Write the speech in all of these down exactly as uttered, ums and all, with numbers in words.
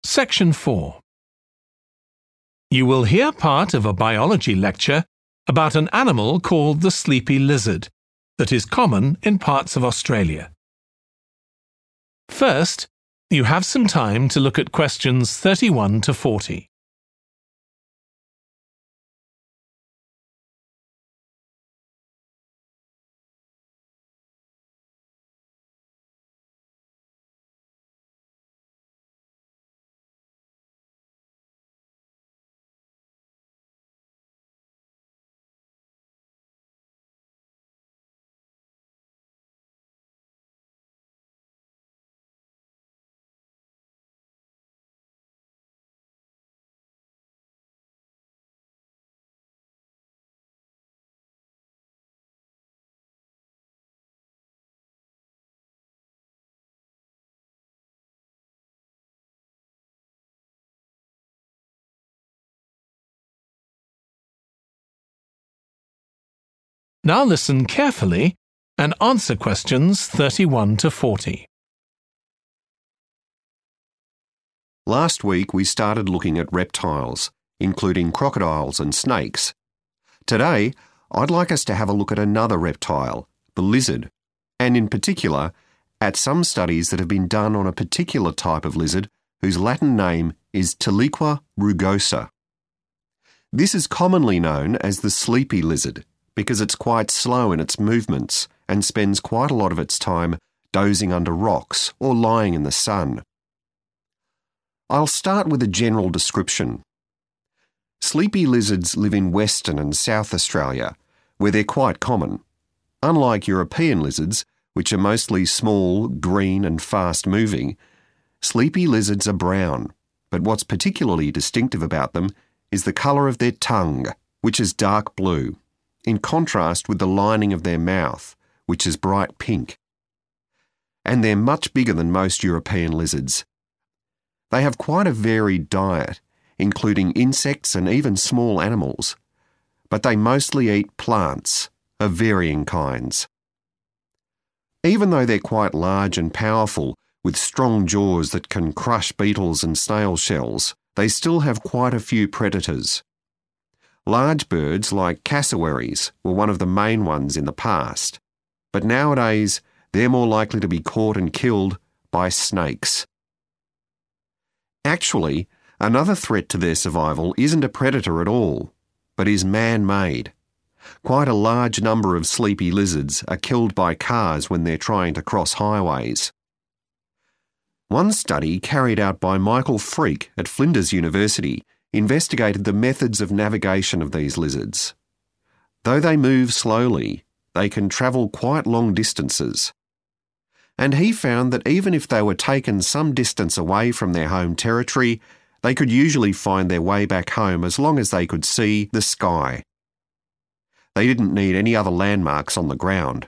Section four. You will hear part of a biology lecture about an animal called the sleepy lizard that is common in parts of Australia. First, you have some time to look at questions thirty-one to forty. Now listen carefully and answer questions thirty-one to forty. Last week we started looking at reptiles, including crocodiles and snakes. Today, I'd like us to have a look at another reptile, the lizard, and in particular, at some studies that have been done on a particular type of lizard whose Latin name is Tiliqua rugosa. This is commonly known as the sleepy lizard, because it's quite slow in its movements and spends quite a lot of its time dozing under rocks or lying in the sun. I'll start with a general description. Sleepy lizards live in Western and South Australia, where they're quite common. Unlike European lizards, which are mostly small, green and fast-moving, sleepy lizards are brown, but what's particularly distinctive about them is the colour of their tongue, which is dark blue, in contrast with the lining of their mouth, which is bright pink. And they're much bigger than most European lizards. They have quite a varied diet, including insects and even small animals, but they mostly eat plants of varying kinds. Even though they're quite large and powerful, with strong jaws that can crush beetles and snail shells, they still have quite a few predators. Large birds like cassowaries were one of the main ones in the past, but nowadays they're more likely to be caught and killed by snakes. Actually, another threat to their survival isn't a predator at all, but is man-made. Quite a large number of sleepy lizards are killed by cars when they're trying to cross highways. One study carried out by Michael Freak at Flinders University investigated the methods of navigation of these lizards. Though they move slowly, they can travel quite long distances. And he found that even if they were taken some distance away from their home territory, they could usually find their way back home as long as they could see the sky. They didn't need any other landmarks on the ground.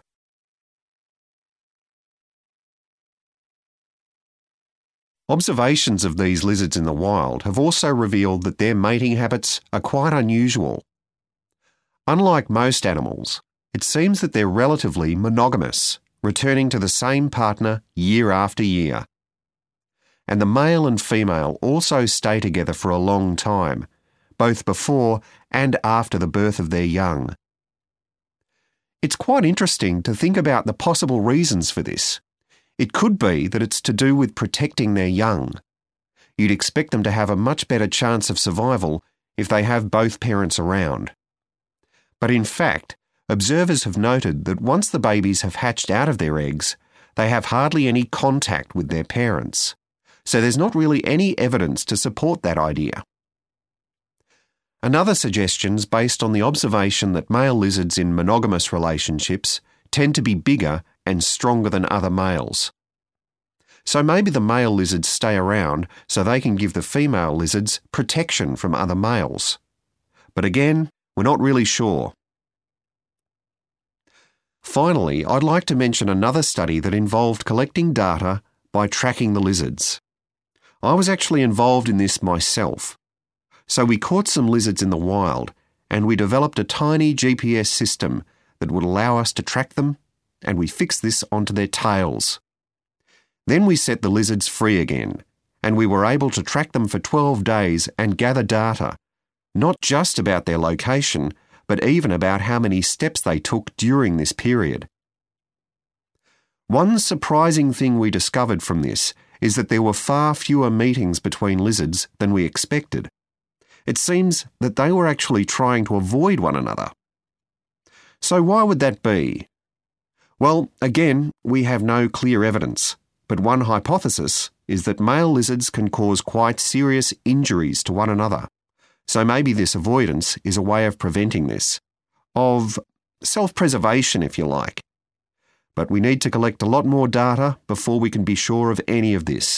Observations of these lizards in the wild have also revealed that their mating habits are quite unusual. Unlike most animals, it seems that they're relatively monogamous, returning to the same partner year after year. And the male and female also stay together for a long time, both before and after the birth of their young. It's quite interesting to think about the possible reasons for this. It could be that it's to do with protecting their young. You'd expect them to have a much better chance of survival if they have both parents around. But in fact, observers have noted that once the babies have hatched out of their eggs, they have hardly any contact with their parents. So there's not really any evidence to support that idea. Another suggestion is based on the observation that male lizards in monogamous relationships tend to be bigger and stronger than other males. So maybe the male lizards stay around so they can give the female lizards protection from other males. But again, we're not really sure. Finally, I'd like to mention another study that involved collecting data by tracking the lizards. I was actually involved in this myself. So we caught some lizards in the wild and we developed a tiny G P S system that would allow us to track them, and we fixed this onto their tails. Then we set the lizards free again, and we were able to track them for twelve days and gather data, not just about their location, but even about how many steps they took during this period. One surprising thing we discovered from this is that there were far fewer meetings between lizards than we expected. It seems that they were actually trying to avoid one another. So why would that be? Well, again, we have no clear evidence, but one hypothesis is that male lizards can cause quite serious injuries to one another. So maybe this avoidance is a way of preventing this, of self-preservation, if you like. But we need to collect a lot more data before we can be sure of any of this.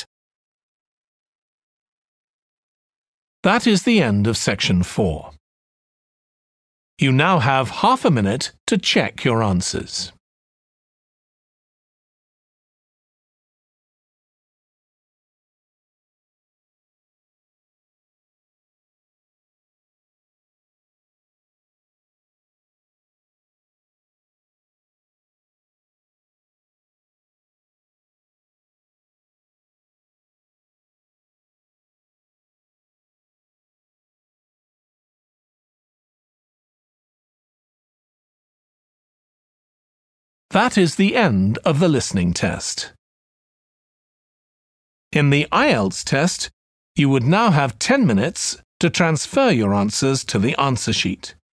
That is the end of section four. You now have half a minute to check your answers. That is the end of the listening test. In the I E L T S test, you would now have ten minutes to transfer your answers to the answer sheet.